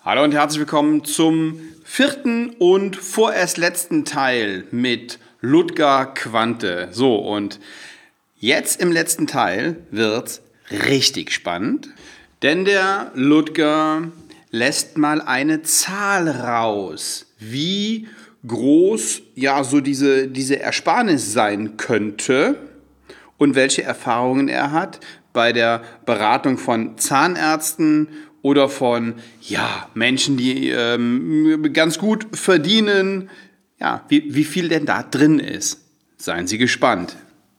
Hallo und herzlich willkommen zum 4. und vorerst letzten Teil mit Ludger Quante. So, und jetzt im letzten Teil wird's richtig spannend, denn der Ludger lässt mal eine Zahl raus, wie groß ja so diese Ersparnis sein könnte und welche Erfahrungen er hat bei der Beratung von Zahnärzten oder von Menschen, die ganz gut verdienen. Ja, wie viel denn da drin ist. Seien Sie gespannt.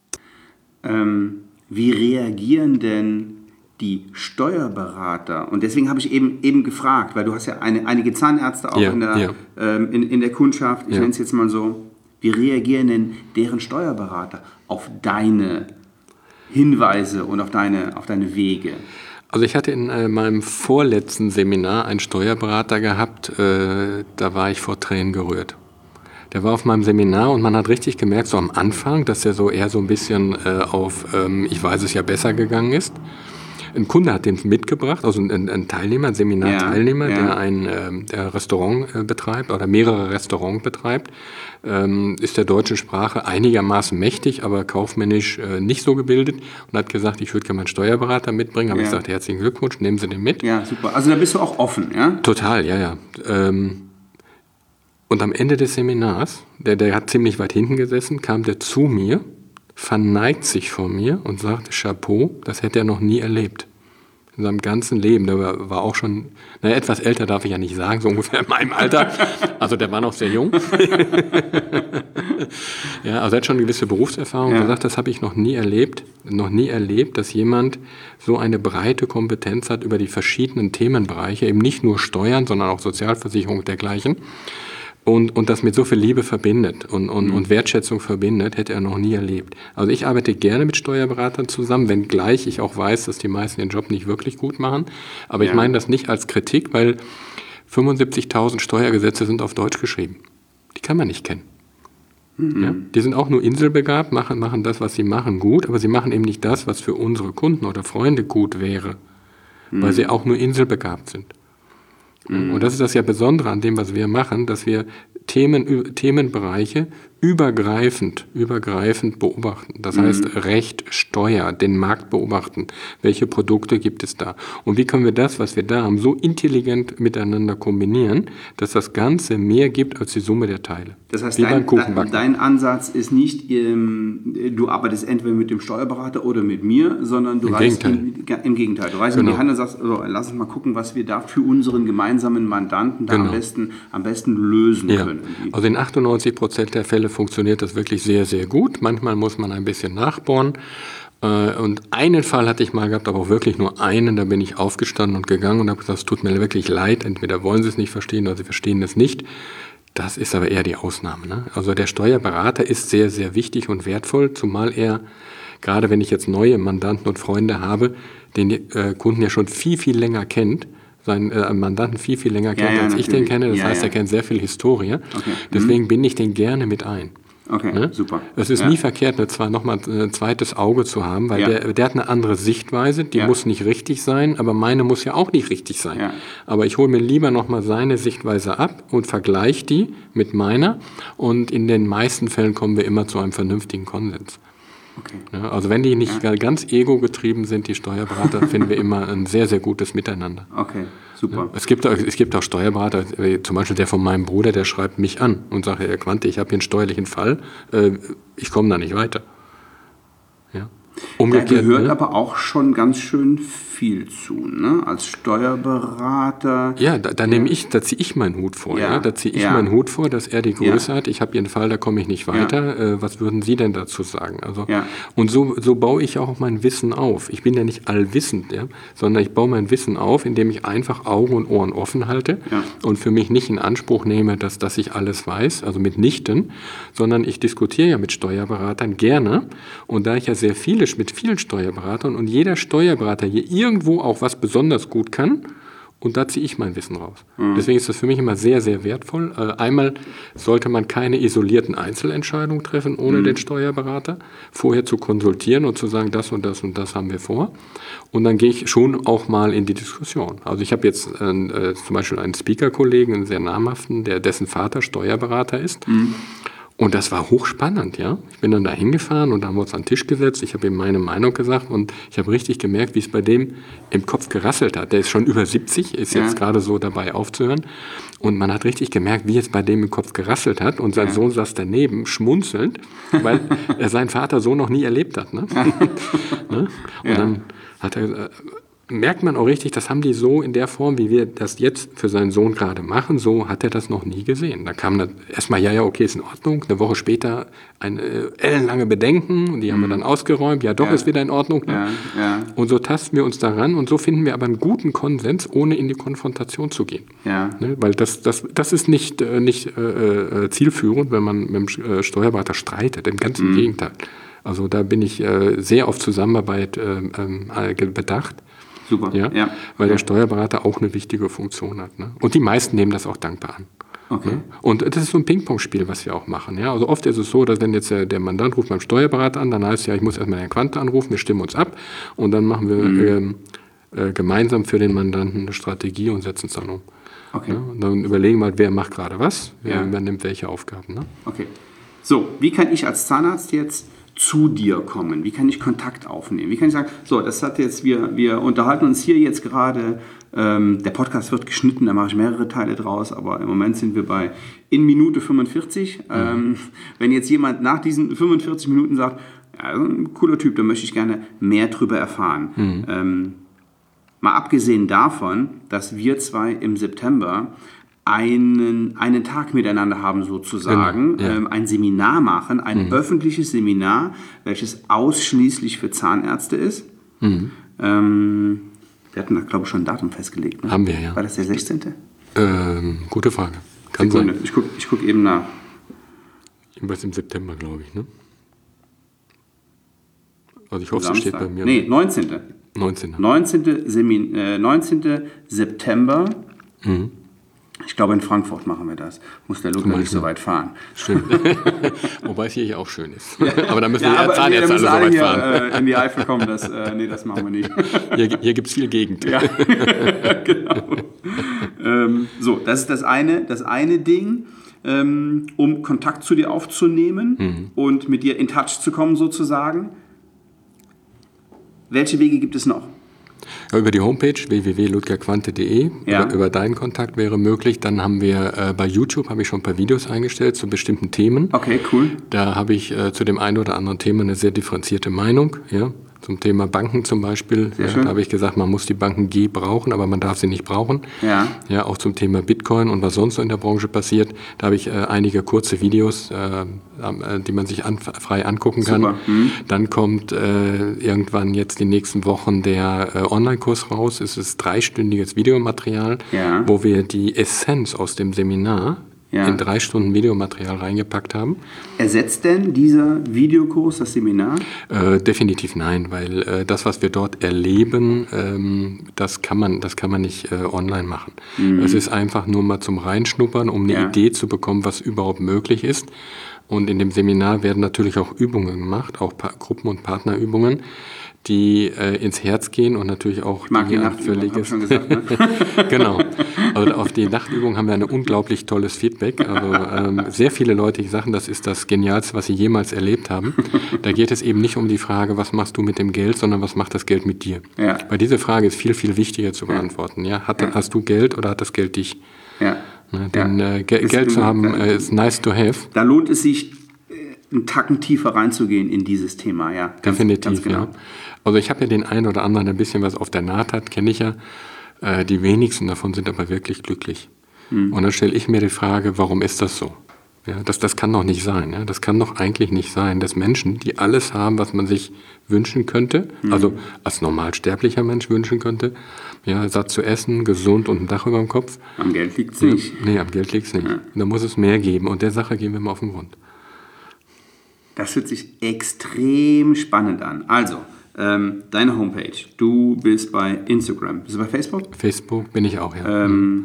Wie reagieren denn die Steuerberater? Und deswegen habe ich eben gefragt, weil du hast ja einige Zahnärzte auch in der Kundschaft, ich nenne es jetzt mal so. Wie reagieren denn deren Steuerberater auf deine Hinweise und auf deine Wege? Also ich hatte in meinem vorletzten Seminar einen Steuerberater gehabt, da war ich vor Tränen gerührt. Der war auf meinem Seminar und man hat richtig gemerkt, so am Anfang, dass er so eher so ein bisschen auf ich weiß es ja besser gegangen ist. Ein Kunde hat den mitgebracht, also ein Teilnehmer, ein Seminarteilnehmer, der ein Restaurant betreibt oder mehrere Restaurants betreibt, ist der deutschen Sprache einigermaßen mächtig, aber kaufmännisch nicht so gebildet und hat gesagt, ich würde gerne meinen Steuerberater mitbringen. Habe ich gesagt, herzlichen Glückwunsch, nehmen Sie den mit. Ja, super. Also da bist du auch offen, ja? Total, ja. Und am Ende des Seminars, der hat ziemlich weit hinten gesessen, kam der zu mir, verneigt sich vor mir und sagt, Chapeau, das hätte er noch nie erlebt. In seinem ganzen Leben. Der war auch schon, etwas älter darf ich ja nicht sagen, so ungefähr in meinem Alter. Also der war noch sehr jung. Ja, also er hat schon eine gewisse Berufserfahrung. Er sagt, das habe ich noch nie erlebt, dass jemand so eine breite Kompetenz hat über die verschiedenen Themenbereiche, eben nicht nur Steuern, sondern auch Sozialversicherung und dergleichen. Und das mit so viel Liebe verbindet und Wertschätzung verbindet, hätte er noch nie erlebt. Also ich arbeite gerne mit Steuerberatern zusammen, wenngleich ich auch weiß, dass die meisten den Job nicht wirklich gut machen. Aber ich meine das nicht als Kritik, weil 75.000 Steuergesetze sind auf Deutsch geschrieben. Die kann man nicht kennen. Ja? Die sind auch nur inselbegabt, machen das, was sie machen, gut, aber sie machen eben nicht das, was für unsere Kunden oder Freunde gut wäre, weil sie auch nur inselbegabt sind. Und das ist das ja Besondere an dem, was wir machen, dass wir Themenbereiche übergreifend beobachten. Das heißt, Recht, Steuer, den Markt beobachten. Welche Produkte gibt es da? Und wie können wir das, was wir da haben, so intelligent miteinander kombinieren, dass das Ganze mehr gibt als die Summe der Teile. Das heißt, dein Ansatz ist nicht, du arbeitest entweder mit dem Steuerberater oder mit mir, sondern du reißt im Gegenteil. Du reißt in die Hand und sagst, lass uns mal gucken, was wir da für unseren gemeinsamen Mandanten da am besten lösen können. Also in 98% der Fälle funktioniert das wirklich sehr, sehr gut. Manchmal muss man ein bisschen nachbohren. Und einen Fall hatte ich mal gehabt, aber auch wirklich nur einen. Da bin ich aufgestanden und gegangen und habe gesagt, es tut mir wirklich leid. Entweder wollen Sie es nicht verstehen oder Sie verstehen es nicht. Das ist aber eher die Ausnahme. Ne? Also der Steuerberater ist sehr, sehr wichtig und wertvoll, zumal er, gerade wenn ich jetzt neue Mandanten und Freunde habe, den Kunden ja schon viel, viel länger kennt, seinen Mandanten viel, viel länger kennt, als ich den kenne. Das heißt, er kennt sehr viel Historie. Okay. Deswegen binde ich den gerne mit ein. Okay, ne? Super. Es ist nie verkehrt, nochmal ein zweites Auge zu haben, weil der hat eine andere Sichtweise, die muss nicht richtig sein, aber meine muss ja auch nicht richtig sein. Ja. Aber ich hole mir lieber nochmal seine Sichtweise ab und vergleiche die mit meiner und in den meisten Fällen kommen wir immer zu einem vernünftigen Konsens. Okay. Ja, also wenn die nicht ganz ego-getrieben sind, die Steuerberater, finden wir immer ein sehr, sehr gutes Miteinander. Okay, super. Ja, es gibt auch Steuerberater, zum Beispiel der von meinem Bruder, der schreibt mich an und sagt, Herr Quante, ich habe hier einen steuerlichen Fall, ich komme da nicht weiter. Ja. Umgekehrt, da gehört aber auch schon ganz schön viel zu, ne? Als Steuerberater. Ja, da ziehe ich meinen Hut vor. Ja. Da ziehe ich meinen Hut vor, dass er die Größe hat. Ich habe hier einen Fall, da komme ich nicht weiter. Was würden Sie denn dazu sagen? Also, und so baue ich auch mein Wissen auf. Ich bin ja nicht allwissend, sondern ich baue mein Wissen auf, indem ich einfach Augen und Ohren offen halte und für mich nicht in Anspruch nehme, dass ich alles weiß, also mitnichten, sondern ich diskutiere ja mit Steuerberatern gerne. Und da ich ja mit vielen Steuerberatern und jeder Steuerberater hier irgendwo auch was besonders gut kann und da ziehe ich mein Wissen raus. Deswegen ist das für mich immer sehr, sehr wertvoll. Einmal sollte man keine isolierten Einzelentscheidungen treffen, ohne den Steuerberater vorher zu konsultieren und zu sagen, das und das und das haben wir vor. Und dann gehe ich schon auch mal in die Diskussion. Also ich habe jetzt zum Beispiel einen Speaker-Kollegen, einen sehr namhaften, dessen Vater Steuerberater ist. Und das war hochspannend, ja. Ich bin dann da hingefahren und da haben wir uns an den Tisch gesetzt. Ich habe ihm meine Meinung gesagt und ich habe richtig gemerkt, wie es bei dem im Kopf gerasselt hat. Der ist schon über 70, ist jetzt gerade so dabei aufzuhören. Und man hat richtig gemerkt, wie es bei dem im Kopf gerasselt hat. Und sein Sohn saß daneben, schmunzelnd, weil er seinen Vater so noch nie erlebt hat. Ne? Und dann hat er... merkt man auch richtig, das haben die so in der Form, wie wir das jetzt für seinen Sohn gerade machen, so hat er das noch nie gesehen. Da kam dann erstmal, okay, ist in Ordnung. Eine Woche später ellenlange Bedenken, und die haben wir dann ausgeräumt. Ja, doch, ist wieder in Ordnung. Ne? Und so tasten wir uns daran und so finden wir aber einen guten Konsens, ohne in die Konfrontation zu gehen. Ne? Weil das ist nicht zielführend, wenn man mit dem Steuerberater streitet. Im ganzen Gegenteil. Also da bin ich sehr auf Zusammenarbeit bedacht. Super. Weil der Steuerberater auch eine wichtige Funktion hat. Ne? Und die meisten nehmen das auch dankbar an. Okay. Ne? Und das ist so ein Ping-Pong-Spiel, was wir auch machen. Ja? Also oft ist es so, dass wenn jetzt der Mandant ruft beim Steuerberater an, dann heißt es ich muss erstmal Herrn Quante anrufen, wir stimmen uns ab und dann machen wir gemeinsam für den Mandanten eine Strategie und setzen es dann um. Okay. Ja? Und dann überlegen wir halt, wer macht gerade was, wer übernimmt welche Aufgaben. Ne? Okay. So, wie kann ich als Zahnarzt jetzt zu dir kommen? Wie kann ich Kontakt aufnehmen? Wie kann ich sagen, so, das hat jetzt, wir unterhalten uns hier jetzt gerade, der Podcast wird geschnitten, da mache ich mehrere Teile draus, aber im Moment sind wir in Minute 45. Wenn jetzt jemand nach diesen 45 Minuten sagt, ja, ein cooler Typ, da möchte ich gerne mehr drüber erfahren. Mal abgesehen davon, dass wir zwei im September einen Tag miteinander haben sozusagen, ein Seminar machen, ein öffentliches Seminar, welches ausschließlich für Zahnärzte ist. Wir hatten da, glaube ich, schon ein Datum festgelegt. Ne? Haben wir, ja. War das der 16.? Gute Frage. Kann sein. Ich guck eben nach. Irgendwas im September, glaube ich, ne? Also ich hoffe, Samstag. es steht bei mir. Nee, 19. 19. September. Ich glaube, in Frankfurt machen wir das. Muss der Ludger nicht so weit fahren. Stimmt. Wobei es hier auch schön ist. Aber da müssen die Zahnärzte alle so weit fahren. In die Eifel kommen, das machen wir nicht. Hier gibt es viel Gegend. Ja, genau. So, das ist das eine Ding, um Kontakt zu dir aufzunehmen und mit dir in Touch zu kommen sozusagen. Welche Wege gibt es noch? Über die Homepage www.ludgerquante.de, über deinen Kontakt wäre möglich. Dann haben wir bei YouTube schon ein paar Videos eingestellt zu bestimmten Themen. Okay, cool. Da habe ich zu dem einen oder anderen Thema eine sehr differenzierte Meinung. Ja? Zum Thema Banken zum Beispiel. Da habe ich gesagt, man muss die Banken brauchen, aber man darf sie nicht brauchen. Ja, auch zum Thema Bitcoin und was sonst so in der Branche passiert. Da habe ich einige kurze Videos, die man sich frei angucken kann. Super. Dann kommt irgendwann jetzt die nächsten Wochen der Online-Kurs raus. Es ist 3-stündiges Videomaterial, wo wir die Essenz aus dem Seminar in 3 Stunden Videomaterial reingepackt haben. Ersetzt denn dieser Videokurs das Seminar? Definitiv nein, weil das, was wir dort erleben, das kann man nicht online machen. Es ist einfach nur mal zum Reinschnuppern, um eine Idee zu bekommen, was überhaupt möglich ist. Und in dem Seminar werden natürlich auch Übungen gemacht, auch Gruppen- und Partnerübungen, die ins Herz gehen und natürlich auch die Nachtübung, habe ich schon gesagt, ne? Genau. Also auf die Nachtübung haben wir ein unglaublich tolles Feedback. Also sehr viele Leute, die sagen, das ist das Genialste, was sie jemals erlebt haben. Da geht es eben nicht um die Frage, was machst du mit dem Geld, sondern was macht das Geld mit dir? Weil diese Frage ist viel, viel wichtiger zu beantworten. Ja? Hast du Geld oder hat das Geld dich? Denn Geld zu haben ist nice to have. Da lohnt es sich, einen Tacken tiefer reinzugehen in dieses Thema. Definitiv, ganz genau. Also ich habe ja den einen oder anderen, der ein bisschen was auf der Naht hat, kenne ich ja. Die wenigsten davon sind aber wirklich glücklich. Und dann stelle ich mir die Frage, warum ist das so? Ja, das kann doch nicht sein. Ja? Das kann doch eigentlich nicht sein, dass Menschen, die alles haben, was man sich wünschen könnte, also als normalsterblicher Mensch wünschen könnte, satt zu essen, gesund und ein Dach über dem Kopf. Am Geld liegt es nicht. Nee, am Geld liegt es nicht. Da muss es mehr geben und der Sache gehen wir mal auf den Grund. Das hört sich extrem spannend an. Also, deine Homepage. Du bist bei Instagram. Bist du bei Facebook? Facebook bin ich auch, ja.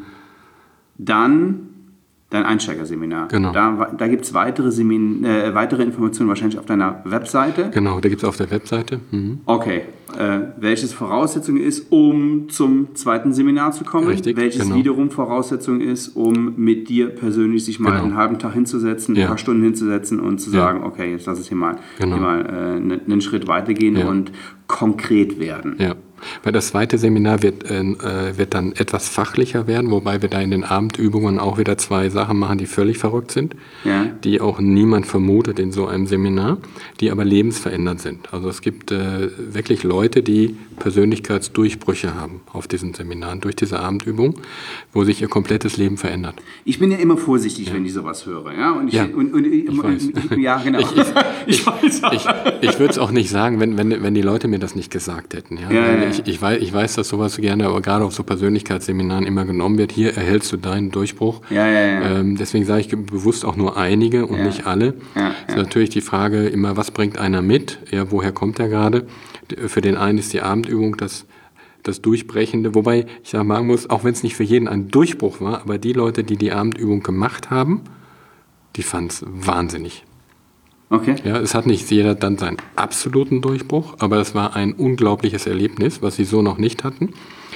Dann dein Einsteigerseminar. Genau. Da gibt es weitere Informationen wahrscheinlich auf deiner Webseite. Genau, da gibt es auf der Webseite. Mhm. Okay. Welches Voraussetzung ist, um zum zweiten Seminar zu kommen? Richtig, welches wiederum Voraussetzung ist, um mit dir persönlich sich mal einen halben Tag hinzusetzen, ein paar Stunden hinzusetzen und zu sagen, okay, jetzt lass es hier mal, einen Schritt weitergehen und konkret werden. Ja. Weil das zweite Seminar wird dann etwas fachlicher werden, wobei wir da in den Abendübungen auch wieder 2 Sachen machen, die völlig verrückt sind, die auch niemand vermutet in so einem Seminar, die aber lebensverändernd sind. Also es gibt wirklich Leute, die Persönlichkeitsdurchbrüche haben auf diesen Seminaren durch diese Abendübung, wo sich ihr komplettes Leben verändert. Ich bin ja immer vorsichtig, wenn ich sowas höre. Ja, ich weiß. Ja, genau. Ich würde es auch nicht sagen, wenn die Leute mir das nicht gesagt hätten. Ich weiß, dass sowas gerne, aber gerade auf so Persönlichkeitsseminaren immer genommen wird. Hier erhältst du deinen Durchbruch. Deswegen sage ich bewusst auch nur einige und nicht alle. Ist natürlich die Frage immer, was bringt einer mit? Ja, woher kommt er gerade? Für den einen ist die Abendübung das Durchbrechende. Wobei ich sagen muss, auch wenn es nicht für jeden ein Durchbruch war, aber die Leute, die die Abendübung gemacht haben, die fanden es wahnsinnig. Okay. Ja, es hat nicht jeder dann seinen absoluten Durchbruch, aber es war ein unglaubliches Erlebnis, was sie so noch nicht hatten.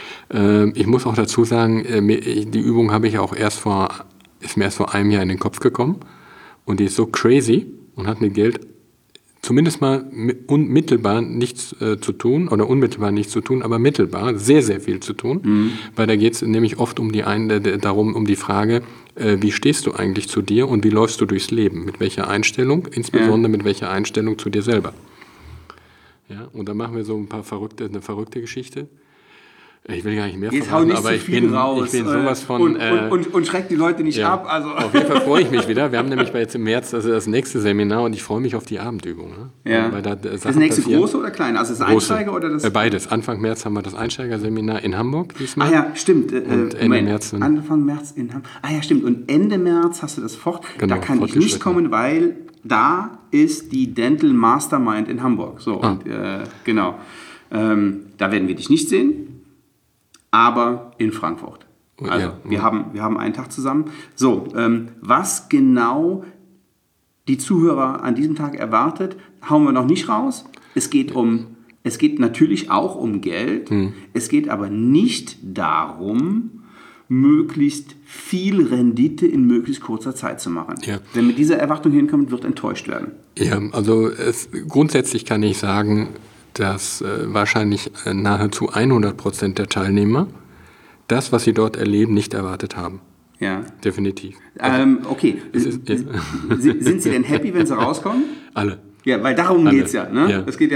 Ich muss auch dazu sagen, die Übung habe ich auch ist mir erst vor einem Jahr in den Kopf gekommen und die ist so crazy und hat mit Geld zumindest mal unmittelbar nichts zu tun, aber mittelbar sehr, sehr viel zu tun, weil da geht es nämlich oft um die Frage, wie stehst du eigentlich zu dir und wie läufst du durchs Leben? Mit welcher Einstellung? Insbesondere mit welcher Einstellung zu dir selber. Ja, und dann machen wir so eine verrückte Geschichte. Ich will gar nicht mehr verraten, aber ich bin sowas von... Und schreckt die Leute nicht ab. Also. Auf jeden Fall freue ich mich wieder. Wir haben nämlich jetzt im März das nächste Seminar und ich freue mich auf die Abendübung. Ne? Ja. Das nächste große oder kleine? Also das Einsteiger oder das... Beides. Anfang März haben wir das Einsteigerseminar in Hamburg diesmal. Ah ja, stimmt. Und Ende März. Anfang März in Hamburg. Ah ja, stimmt. Und Ende März hast du das Genau, da kann ich nicht kommen, weil da ist die Dental Mastermind in Hamburg. So, und, genau. Da werden wir dich nicht sehen. Aber in Frankfurt. Also wir haben einen Tag zusammen. So, was genau die Zuhörer an diesem Tag erwartet, hauen wir noch nicht raus. Es geht natürlich auch um Geld. Es geht aber nicht darum, möglichst viel Rendite in möglichst kurzer Zeit zu machen. Ja. Wer mit dieser Erwartung hinkommt, wird enttäuscht werden. Ja, also grundsätzlich kann ich sagen, dass wahrscheinlich nahezu 100% der Teilnehmer das, was sie dort erleben, nicht erwartet haben. Ja. Definitiv. Okay. Sind Sie denn happy, wenn Sie rauskommen? Alle. Ja, weil darum geht es ja. Ne? Ja. Es geht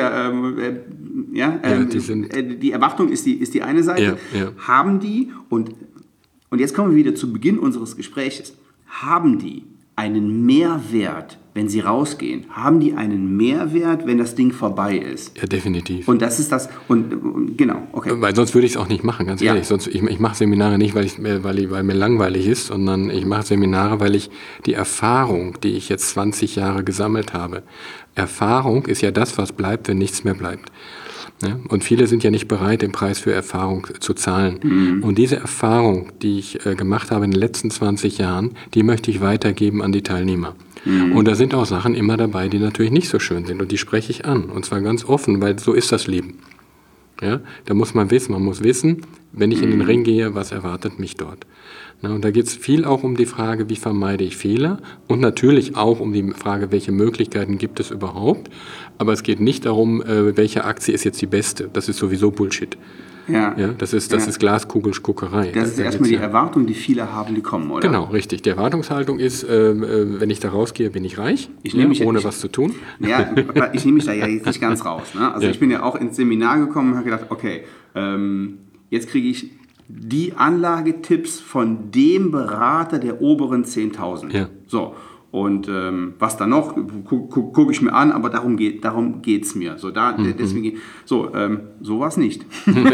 die Erwartung ist die eine Seite. Ja. Haben die, und jetzt kommen wir wieder zu Beginn unseres Gespräches, haben die einen Mehrwert, wenn sie rausgehen? Haben die einen Mehrwert, wenn das Ding vorbei ist? Ja, definitiv. Und das ist das, und genau, okay. Weil sonst würde ich es auch nicht machen, ganz ehrlich. Sonst, ich mache Seminare nicht, weil mir langweilig ist, sondern ich mache Seminare, weil ich die Erfahrung, die ich jetzt 20 Jahre gesammelt habe, Erfahrung ist ja das, was bleibt, wenn nichts mehr bleibt. Ja? Und viele sind ja nicht bereit, den Preis für Erfahrung zu zahlen. Und diese Erfahrung, die ich gemacht habe in den letzten 20 Jahren, die möchte ich weitergeben an die Teilnehmer. Und da sind auch Sachen immer dabei, die natürlich nicht so schön sind. Und die spreche ich an. Und zwar ganz offen, weil so ist das Leben. Ja? Da muss man muss wissen, wenn ich in den Ring gehe, was erwartet mich dort. Und da geht es viel auch um die Frage, wie vermeide ich Fehler und natürlich auch um die Frage, welche Möglichkeiten gibt es überhaupt. Aber es geht nicht darum, welche Aktie ist jetzt die beste. Das ist sowieso Bullshit. Ja, das ist Glaskugelguckerei. Das ist erstmal die Erwartung, die viele haben, die kommen, oder? Genau, richtig. Die Erwartungshaltung ist, wenn ich da rausgehe, bin ich reich, ohne was zu tun. Ja, ich nehme mich da ja jetzt nicht ganz raus. Ne? Also ich bin ja auch ins Seminar gekommen und habe gedacht, okay, jetzt kriege ich die Anlagetipps von dem Berater der oberen 10.000. Ja. So. Und was da noch, gucke ich mir an, aber darum geht's mir. So, deswegen, sowas nicht.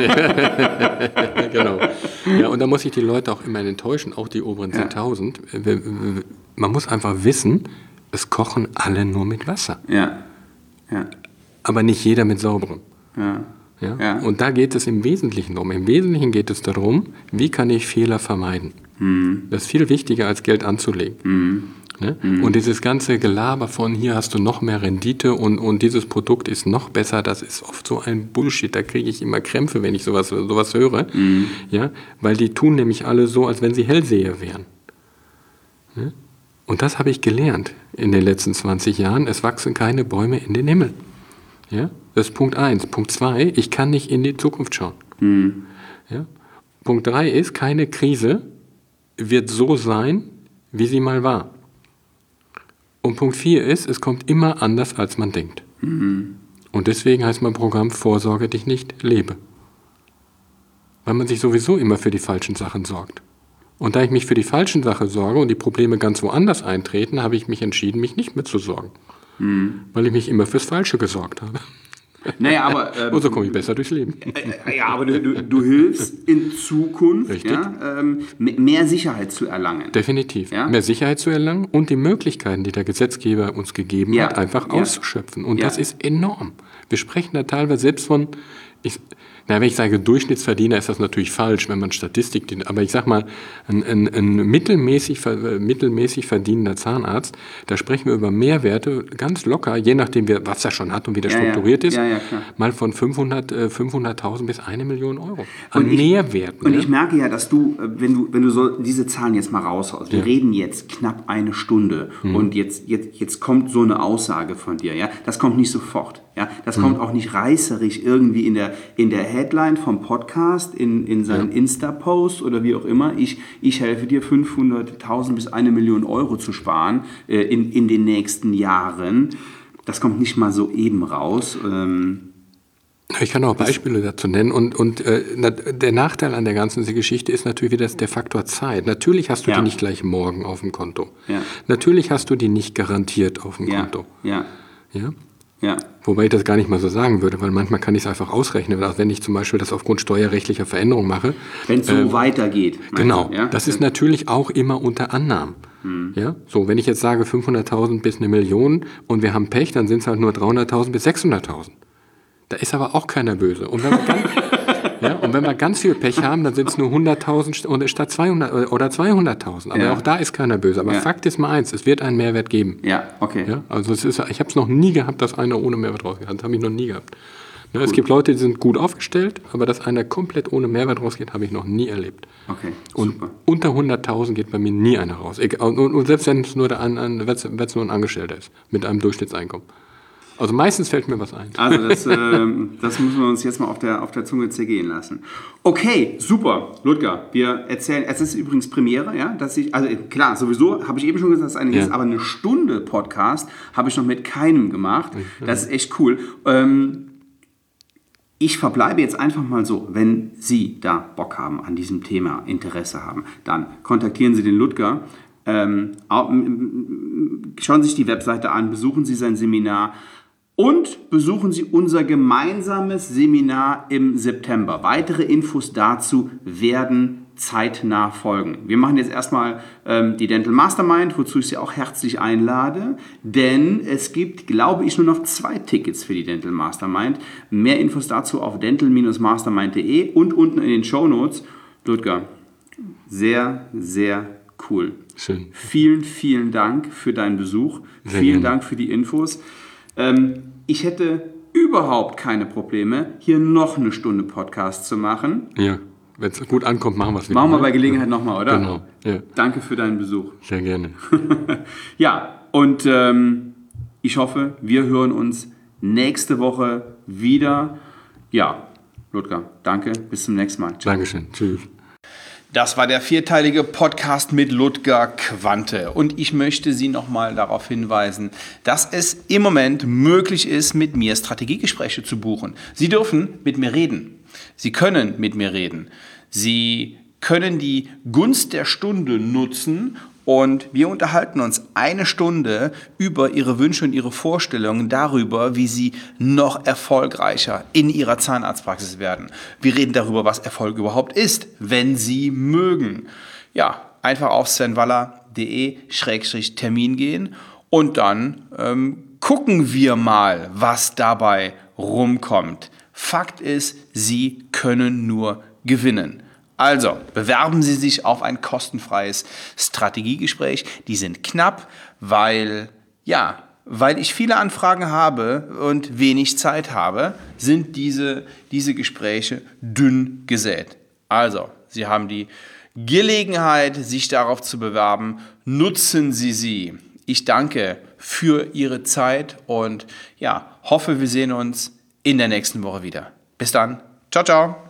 Genau. Ja, und da muss ich die Leute auch immer enttäuschen, auch die oberen 10.000. Man muss einfach wissen, es kochen alle nur mit Wasser. Ja. Aber nicht jeder mit sauberem. Ja? Und da geht es im Wesentlichen darum. Im Wesentlichen geht es darum, wie kann ich Fehler vermeiden. Das ist viel wichtiger, als Geld anzulegen. Ne? Und dieses ganze Gelaber von hier hast du noch mehr Rendite und dieses Produkt ist noch besser, das ist oft so ein Bullshit. Da kriege ich immer Krämpfe, wenn ich sowas höre. Ja? Weil die tun nämlich alle so, als wenn sie Hellseher wären. Ne? Und das habe ich gelernt in den letzten 20 Jahren. Es wachsen keine Bäume in den Himmel. Ja? Das ist Punkt 1. Punkt 2, ich kann nicht in die Zukunft schauen. Ja? Punkt 3 ist, keine Krise wird so sein, wie sie mal war. Und Punkt 4 ist, es kommt immer anders, als man denkt. Und deswegen heißt mein Programm Vorsorge dich nicht, lebe. Weil man sich sowieso immer für die falschen Sachen sorgt. Und da ich mich für die falschen Sachen sorge und die Probleme ganz woanders eintreten, habe ich mich entschieden, mich nicht mehr zu sorgen. Weil ich mich immer fürs Falsche gesorgt habe. Naja, aber, und so komme ich besser durchs Leben. Ja, aber du hilfst in Zukunft, mehr Sicherheit zu erlangen. Definitiv. Ja? Mehr Sicherheit zu erlangen und die Möglichkeiten, die der Gesetzgeber uns gegeben hat, einfach auszuschöpfen. Und das ist enorm. Wir sprechen da teilweise selbst von, wenn ich sage Durchschnittsverdiener, ist das natürlich falsch, wenn man Statistik, aber ich sage mal, ein mittelmäßig verdienender Zahnarzt, da sprechen wir über Mehrwerte ganz locker, je nachdem, was er schon hat und wie der strukturiert ist, mal von 500.000 bis 1 Million Euro an Mehrwerten. Und ich merke ja, dass du, wenn du so diese Zahlen jetzt mal raushaust, wir reden jetzt knapp 1 Stunde und jetzt kommt so eine Aussage von dir, das kommt nicht sofort. Ja, das kommt auch nicht reißerisch irgendwie in der Headline vom Podcast, in seinen Insta-Post oder wie auch immer. Ich helfe dir, 500.000 bis 1 Million Euro zu sparen in den nächsten Jahren. Das kommt nicht mal so eben raus. Ich kann auch Beispiele dazu nennen. Und der Nachteil an der ganzen Geschichte ist natürlich wieder der Faktor Zeit. Natürlich hast du die nicht gleich morgen auf dem Konto. Ja. Natürlich hast du die nicht garantiert auf dem Konto. Ja. Wobei ich das gar nicht mal so sagen würde, weil manchmal kann ich es einfach ausrechnen, wenn ich zum Beispiel das aufgrund steuerrechtlicher Veränderungen mache. Wenn es so weitergeht. Genau, das ist natürlich auch immer unter Annahmen. Ja? So, wenn ich jetzt sage 500.000 bis 1 Million und wir haben Pech, dann sind es halt nur 300.000 bis 600.000. Da ist aber auch keiner böse. Und wenn wir ganz viel Pech haben, dann sind es nur 100.000 statt 200 oder 200.000. Aber auch da ist keiner böse. Aber Fakt ist mal eins, es wird einen Mehrwert geben. Ja, okay. Ja, also ich habe es noch nie gehabt, dass einer ohne Mehrwert rausgeht. Das habe ich noch nie gehabt. Ja, es gibt Leute, die sind gut aufgestellt, aber dass einer komplett ohne Mehrwert rausgeht, habe ich noch nie erlebt. Okay, und super. Unter 100.000 geht bei mir nie einer raus. Und selbst wenn es nur ein Angestellter ist, mit einem Durchschnittseinkommen. Also meistens fällt mir was ein. Also das müssen wir uns jetzt mal auf der Zunge zergehen lassen. Okay, super, Ludger. Wir erzählen, es ist übrigens Premiere, klar, sowieso habe ich eben schon gesagt, dass ist, aber 1 Stunde Podcast habe ich noch mit keinem gemacht. Das ist echt cool. Ich verbleibe jetzt einfach mal so, wenn Sie da Bock haben, an diesem Thema Interesse haben, dann kontaktieren Sie den Ludger. Schauen Sie sich die Webseite an, besuchen Sie sein Seminar. Und besuchen Sie unser gemeinsames Seminar im September. Weitere Infos dazu werden zeitnah folgen. Wir machen jetzt erstmal die Dental Mastermind, wozu ich Sie auch herzlich einlade, denn es gibt, glaube ich, nur noch 2 Tickets für die Dental Mastermind. Mehr Infos dazu auf dental-mastermind.de und unten in den Shownotes. Ludger, sehr, sehr cool. Schön. Vielen, vielen Dank für deinen Besuch. Vielen Dank für die Infos. Ich hätte überhaupt keine Probleme, hier noch 1 Stunde Podcast zu machen. Ja, wenn es gut ankommt, machen wir es wieder. Machen wir bei Gelegenheit nochmal, oder? Genau. Ja. Danke für deinen Besuch. Sehr gerne. Ja, und ich hoffe, wir hören uns nächste Woche wieder. Ja, Ludger, danke, bis zum nächsten Mal. Ciao. Dankeschön, tschüss. Das war der 4-teilige Podcast mit Ludger Quante. Und ich möchte Sie nochmal darauf hinweisen, dass es im Moment möglich ist, mit mir Strategiegespräche zu buchen. Sie dürfen mit mir reden. Sie können mit mir reden. Sie können die Gunst der Stunde nutzen und wir unterhalten uns 1 Stunde über Ihre Wünsche und Ihre Vorstellungen darüber, wie Sie noch erfolgreicher in Ihrer Zahnarztpraxis werden. Wir reden darüber, was Erfolg überhaupt ist, wenn Sie mögen. Ja, einfach auf svenwaller.de/Termin gehen und dann gucken wir mal, was dabei rumkommt. Fakt ist, Sie können nur gewinnen. Also, bewerben Sie sich auf ein kostenfreies Strategiegespräch. Die sind knapp, weil ich viele Anfragen habe und wenig Zeit habe, sind diese Gespräche dünn gesät. Also, Sie haben die Gelegenheit, sich darauf zu bewerben. Nutzen Sie sie. Ich danke für Ihre Zeit und hoffe, wir sehen uns in der nächsten Woche wieder. Bis dann. Ciao, ciao.